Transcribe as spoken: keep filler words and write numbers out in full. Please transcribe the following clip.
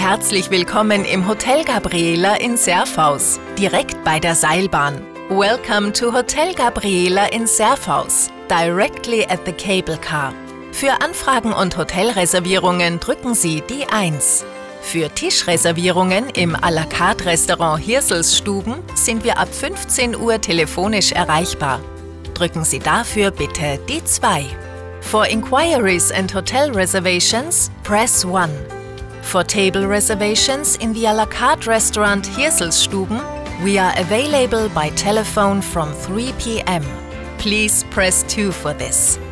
Herzlich willkommen im Hotel Gabriela in Serfaus, direkt bei der Seilbahn. Welcome to Hotel Gabriela in Serfaus, directly at the cable car. Für Anfragen und Hotelreservierungen drücken Sie die eins. Für Tischreservierungen im à la carte Restaurant Hirselsstuben sind wir ab fünfzehn Uhr telefonisch erreichbar. Drücken Sie dafür bitte die zwei. For inquiries and hotel reservations, press one. For table reservations in the à la carte restaurant Hirselsstuben, we are available by telephone from three p m Please press two for this.